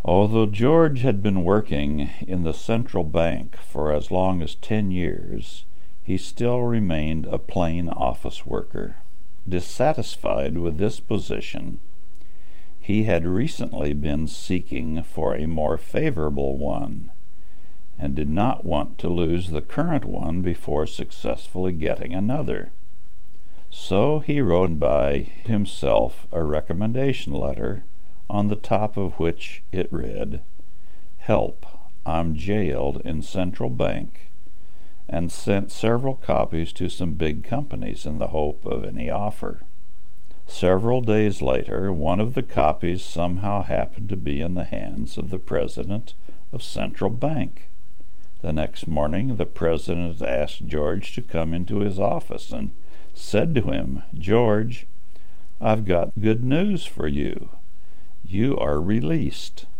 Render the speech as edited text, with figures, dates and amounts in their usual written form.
Although George had been working in the central bank for as long as 10 years, he still remained a plain office worker. Dissatisfied with this position, he had recently been seeking for a more favorable one, and did not want to lose the current one before successfully getting another. So he wrote by himself a recommendation letter, on the top of which it read, "Help, I'm jailed in Central Bank," and sent several copies to some big companies in the hope of any offer. Several days later, one of the copies somehow happened to be in the hands of the president of Central Bank. The next morning the president asked George to come into his office and said to him, "George, I've got good news for you. You are released."